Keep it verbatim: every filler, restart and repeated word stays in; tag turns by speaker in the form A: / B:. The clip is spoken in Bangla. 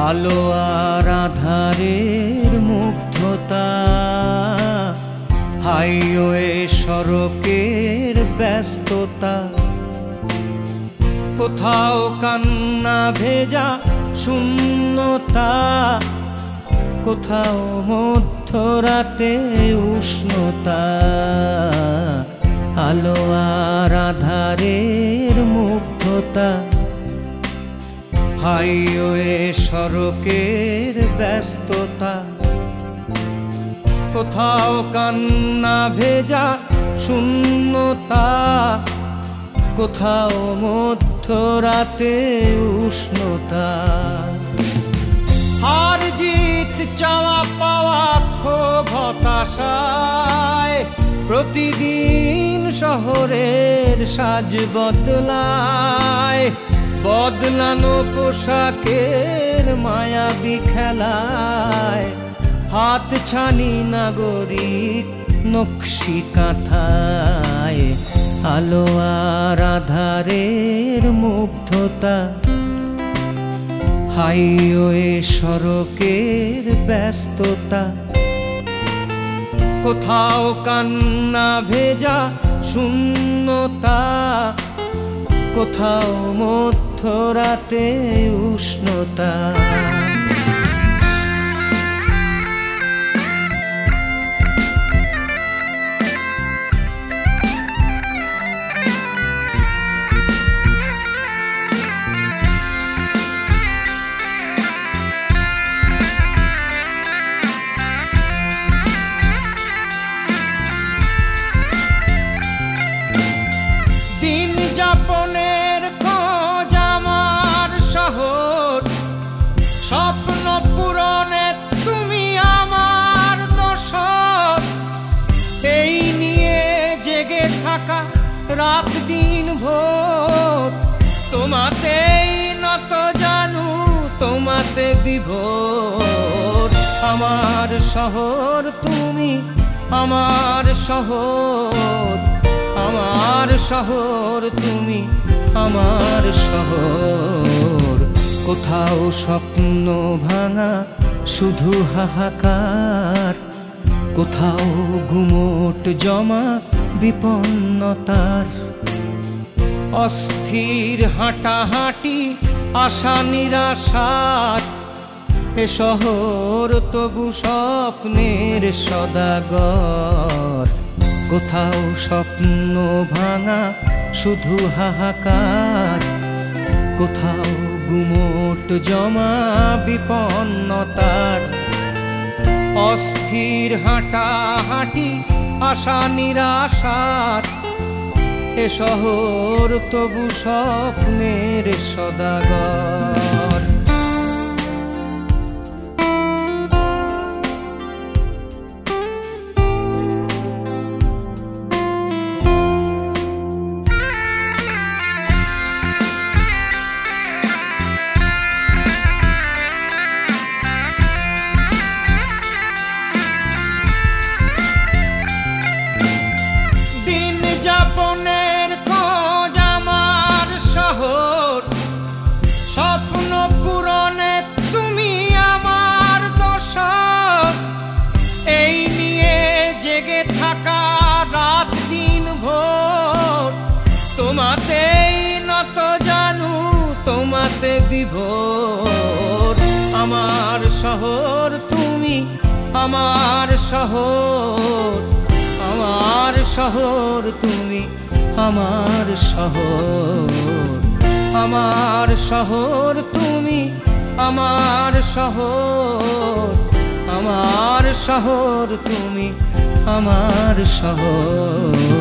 A: আলো আর আধারের মুগ্ধতা, হাইওয়ে সড়কের ব্যস্ততা, কোথাও কান্না ভেজা শূন্যতা, কোথাও মধ্যরাতে উষ্ণতা। আলো আর আধারের মুগ্ধতা, হাইওয়ে সড়কের ব্যস্ততা, কোথাও কান্না ভেজা শূন্যতা, কোথাও মধ্যরাতে উষ্ণতা। হার জিত চাওয়া পাওয়া ক্ষোভ হতাশায় প্রতিদিন শহরের সাজ বদলায়, বদলানো পোশাকের মায়াবী খেলায়, হাত ছানি নাগরিক নকশি কাঁথায়। আলো আর আধারের মুগ্ধতা, হাইওয়ে সড়কের ব্যস্ততা, কোথাও কান্না ভেজা শূন্যতা, কোথাও মধ্যরাতে উষ্ণতা। যাপনের খোঁজ আমার শহর, স্বপ্ন পূরণে তুমি আমার দোসর। এই নিয়ে জেগে থাকা রাত দিন ভোর, তোমাতেই নত জানু তোমাতে বিভোর। আমার শহর তুমি আমার শহর, আমার শহর তুমি আমার শহর। কোথাও স্বপ্ন ভাঙা শুধু হাহাকার, কোথাও গুমোট জমা বিপন্নতার। অস্থির হাঁটাহাঁটি আশা নিরাশার, এ শহর তবু স্বপ্নের সদাগর। কোথাও স্বপ্ন ভাঙা শুধু হাহাকার, কোথাও গুমোট জমা বিপন্নতার। অস্থির হাঁটাহাঁটি আশা নিরাশার, এ শহর তবু স্বপ্নের সদাগর। যাপনের খোঁজ আমার শহর, স্বপ্ন পূরণে তুমি আমার দোসর। এই নিয়ে জেগে থাকা রাত দিন ভোর, তোমাতেই নত জানু তোমাতে বিভোর। আমার শহর তুমি আমার শহর, আমার শহর তুমি আমার শহর। আমার শহর তুমি আমার শহর, আমার শহর তুমি আমার শহর।